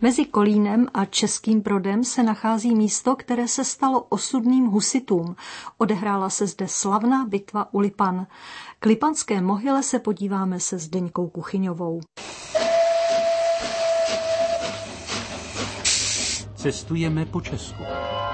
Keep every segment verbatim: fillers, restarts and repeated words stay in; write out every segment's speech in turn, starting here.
Mezi Kolínem a Českým Brodem se nachází místo, které se stalo osudným husitům. Odehrála se zde slavná bitva u Lipan. K lipanské mohyle se podíváme se Zdeňkou Kuchyňovou. Cestujeme po Česku.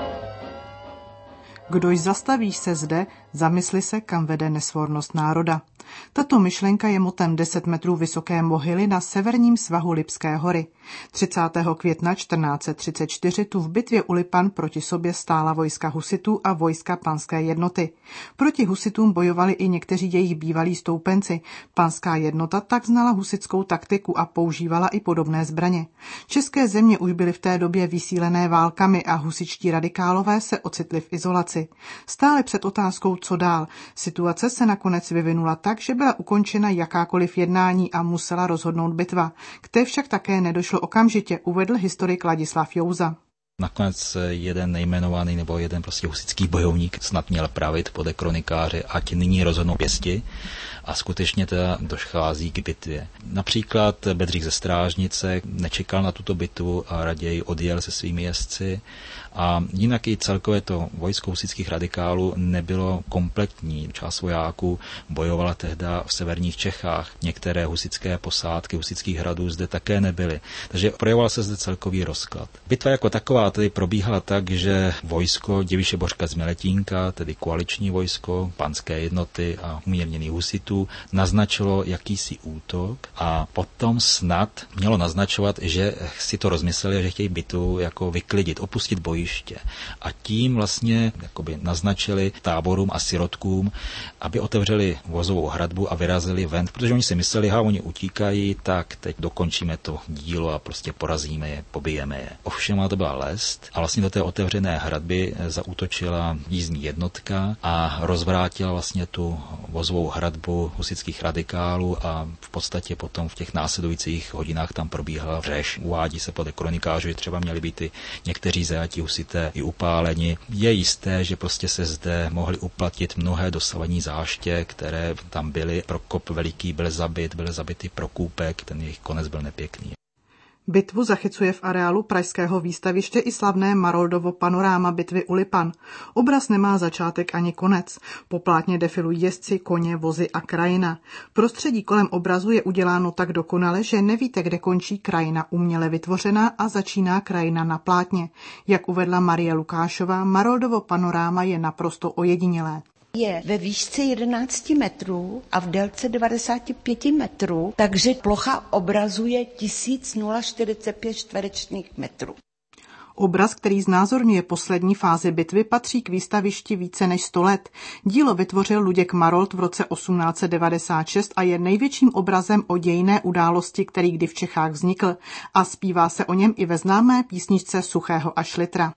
Kdož zastavíš se zde, zamysli se, kam vede nesvornost národa. Tato myšlenka je motem deset metrů vysoké mohyly na severním svahu Lipské hory. třicátého května čtrnáct set třicet čtyři tu v bitvě u Lipan proti sobě stála vojska husitů a vojska panské jednoty. Proti husitům bojovali i někteří jejich bývalí stoupenci. Panská jednota tak znala husitskou taktiku a používala i podobné zbraně. České země už byly v té době vysílené válkami a husičtí radikálové se ocitli v izolaci. Stále před otázkou, co dál. Situace se nakonec vyvinula tak, že byla ukončena jakákoliv jednání a musela rozhodnout bitva. K té však také nedošlo okamžitě, uvedl historik Ladislav Jouza. Nakonec jeden nejmenovaný nebo jeden prostě husický bojovník snad měl pravit podle kronikáře, ať nyní rozhodnou pěsti, a skutečně teda dochází k bitvě. Například Bedřich ze Strážnice nečekal na tuto bitvu a raději odjel se svými jezdci. A jinak i celkové to vojsko husitských radikálů nebylo kompletní. Část vojáků bojovala tehda v severních Čechách. Některé husitské posádky husitských hradů zde také nebyly. Takže projevoval se zde celkový rozklad. Bitva jako taková tedy probíhala tak, že vojsko Děvíše Bořka z Miletínka, tedy koaliční vojsko, panské jednoty a umírněných husitů, naznačilo jakýsi útok a potom snad mělo naznačovat, že si to rozmysleli, že chtějí bitvu jako vyklidit, opustit bojiště. A tím vlastně jakoby naznačili táborům a sirotkům, aby otevřeli vozovou hradbu a vyrazili ven, protože oni si mysleli, že oni utíkají, tak teď dokončíme to dílo a prostě porazíme je, pobijeme je. Ovšem to byla lest a vlastně do té otevřené hradby zaútočila jízdní jednotka a rozvrátila vlastně tu vozovou hradbu husitských radikálů a v podstatě potom v těch následujících hodinách tam probíhala řeš. Uvádí se podle kronikářů, že třeba měli být i někteří zajatí husité i upáleni. Je jisté, že prostě se zde mohly uplatit mnohé dosavadní záště, které tam byly. Prokop Veliký byl zabit, byl zabitý Prokůpek, ten jejich konec byl nepěkný. Bitvu zachycuje v areálu pražského výstaviště i slavné Maroldovo panoráma bitvy u Lipan. Obraz nemá začátek ani konec. Po plátně defilují jezdci, koně, vozy a krajina. Prostředí kolem obrazu je uděláno tak dokonale, že nevíte, kde končí krajina uměle vytvořená a začíná krajina na plátně. Jak uvedla Marie Lukášová, Maroldovo panoráma je naprosto ojedinělé. Je ve výšce jedenáct metrů a v délce devadesát pět metrů, takže plocha obrazuje tisíc čtyřicet pět čtverečních metrů. Obraz, který znázorňuje poslední fázi bitvy, patří k výstavišti více než sto let. Dílo vytvořil Luděk Marold v roce osmnáct set devadesát šest a je největším obrazem o dějinné události, který kdy v Čechách vznikl. A zpívá se o něm i ve známé písničce Suchého a Šlitra.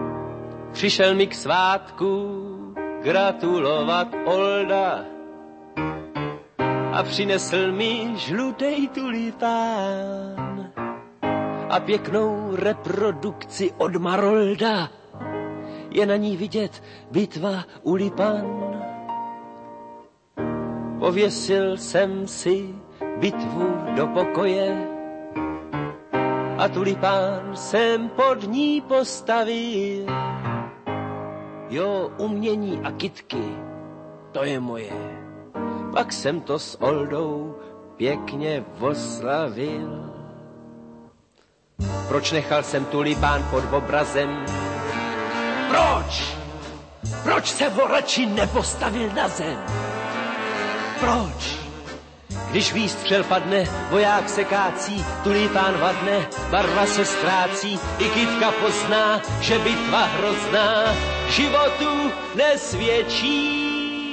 Přišel mi k svátku gratulovat Olda a přinesl mi žlutej tulipán a pěknou reprodukci od Marolda. Je na ní vidět bitva u Lipan. Pověsil jsem si bitvu do pokoje a tulipán jsem pod ní postavil. Jo, umění a kytky, to je moje. Pak jsem to s Oldou pěkně oslavil. Proč nechal jsem tulipán pod obrazem? Proč? Proč se ho radši nepostavil na zem? Proč? Když výstřel padne, voják se kácí, tulipán vadne, barva se ztrácí, i kytka pozná, že bitva hrozná životu nesvědčí.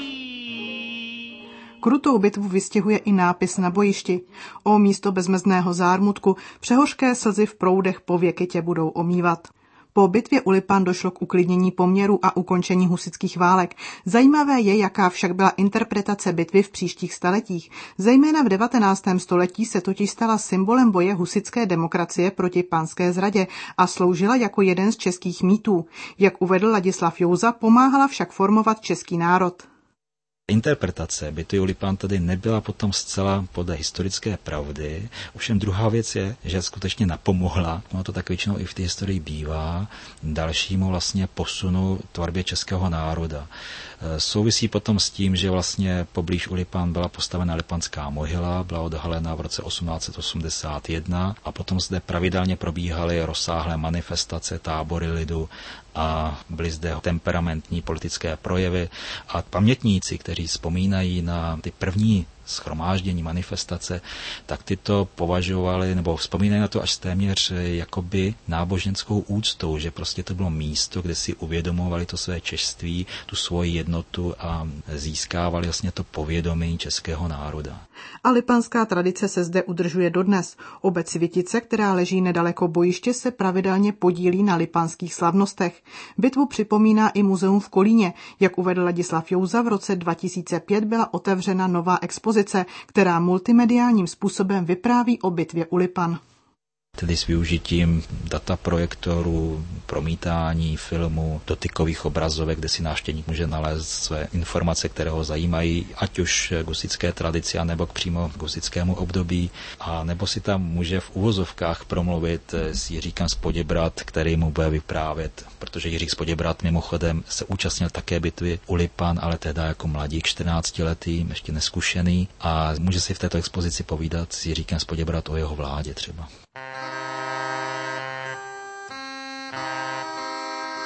Krutou bitvu vystihuje i nápis na bojišti. O místo bezmezného zármutku, přehořké slzy v proudech pověky tě budou omývat. Po bitvě u Lipan došlo k uklidnění poměru a ukončení husitských válek. Zajímavé je, jaká však byla interpretace bitvy v příštích staletích. Zejména v devatenáctém století se totiž stala symbolem boje husitské demokracie proti panské zradě a sloužila jako jeden z českých mýtů. Jak uvedl Ladislav Jouza, pomáhala však formovat český národ. Interpretace bitvy u Lipan tedy nebyla potom zcela podle historické pravdy. Ovšem druhá věc je, že skutečně napomohla, ono to tak většinou i v té historii bývá, dalšímu vlastně posunu tvorbě českého národa. Souvisí potom s tím, že vlastně poblíž u Lipan byla postavena Lipanská mohyla, byla odhalena v roce osmnáct set osmdesát jedna a potom zde pravidelně probíhaly rozsáhlé manifestace, tábory lidu a byly zde temperamentní politické projevy a pamětníci, kteří vzpomínají na ty první shromáždění, manifestace, tak ty to považovali, nebo vzpomínají na to až téměř jakoby náboženskou úctou, že prostě to bylo místo, kde si uvědomovali to své češství, tu svoji jednotu a získávali vlastně to povědomí českého národa. A lipanská tradice se zde udržuje dodnes. Obec Světice, která leží nedaleko bojiště, se pravidelně podílí na lipanských slavnostech. Bitvu připomíná i muzeum v Kolíně. Jak uvedl Ladislav Jouza, v roce dva tisíce pět byla otevřena nová expozice, která multimediálním způsobem vypráví o bitvě u Lipan. Tedy s využitím dataprojektorů, promítání filmu, dotykových obrazovek, kde si návštěvník může nalézt své informace, které ho zajímají, ať už k husitské tradici, nebo k přímo k husitskému období, a nebo si tam může v uvozovkách promluvit s Jiříkem z Poděbrad, který mu bude vyprávět, protože Jiřík z Poděbrad mimochodem se účastnil také bitvy u Lipan, ale teda jako mladík čtrnáctiletý, ještě neskušený, a může si v této expozici povídat s Jiříkem z Poděbrad o jeho vládě třeba.